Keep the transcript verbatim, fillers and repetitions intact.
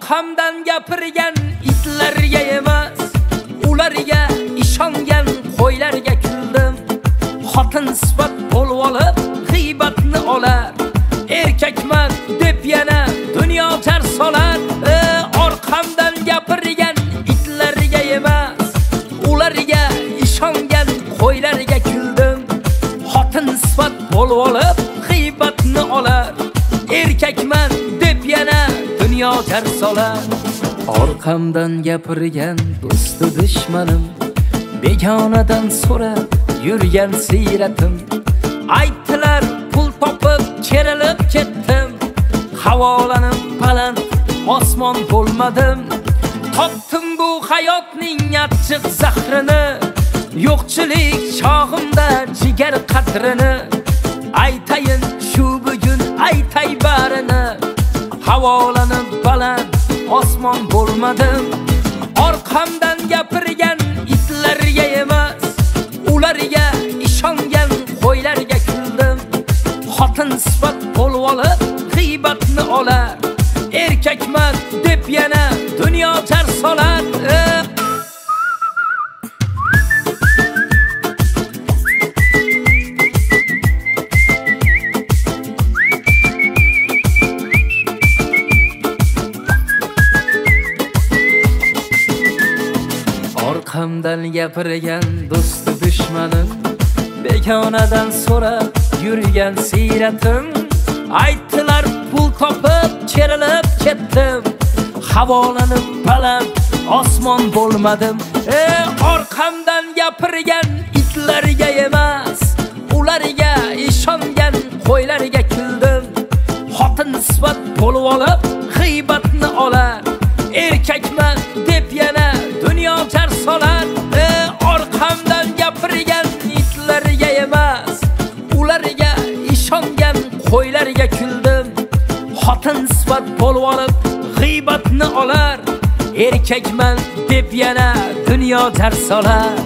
Orqamdan gapirgan itlarga emas, ularga ishongan qo'ylarga kuldim. Xotin sifat bo'lib olib, g'iybatni olar. Erkakman deb yana dunyo jar solar. E, orqamdan gapirgan itlarga emas, ularga ishongan qo'ylarga kuldim. Xotin sifat bo'lib olib, g'iybatni olar. Erkakman deb yana dunyo jar solar. Orqamdan gapirgan do'stu dushmanim, begonadan so'rab yurgan siyratim. Aytdilar pul topib kerilib ketdim. Havolanib baland osmon bo'lmadim. Topdim bu hayotning achchiq zahrini, yo'qchilik chog'imda jigar qatrini. Aytayin shu bugun aytay barini, havolanib baland osmon bo'lmadim. Orqamdan gapirgan itlarga emas, ularga ishongan qo'ylarga kuldim. Xotin sifat bo'lib olib, g'iybatni olar. Erkakman deb yana dunyo jar solar. Orqamdan gapirgan do'stu dushmanim, begonadan so'rab yurgan siyratim. Aytdilar pul topib kerilib ketdim. Havolanib baland osmon bo'lmadim. E, orqamdan gapirgan itlarga emas, ularga ishongan qo'ylarga kuldim. Xotin sifat bo'lib olib, g'iybatni olar. Erkakman deb yana dunyo jar solar. E, orqamdan gapirgan itlarga emas, ularga ishongan qo'ylarga kuldim. Xotin sifat bo'lib olib, g'iybatni olar. Erkakman deb yana dunyo jar solar.